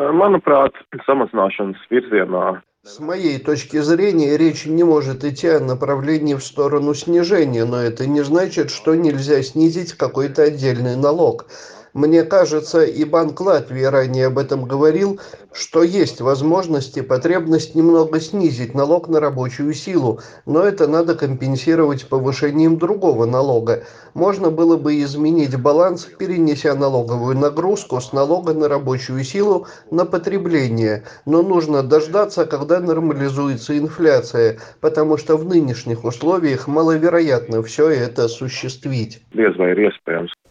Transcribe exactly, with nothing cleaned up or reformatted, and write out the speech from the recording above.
Manuprāt, samazināšanas virzienā. С моей точки зрения, речь не может идти о направлении в сторону снижения, но это не значит, что нельзя снизить какой-то отдельный налог. Мне кажется, и Банк Латвии ранее об этом говорил, что есть возможность и потребность немного снизить налог на рабочую силу, но это надо компенсировать повышением другого налога. Можно было бы изменить баланс, перенеся налоговую нагрузку с налога на рабочую силу на потребление, но нужно дождаться, когда нормализуется инфляция, потому что в нынешних условиях маловероятно все это осуществить. Diez vai ir iespējams.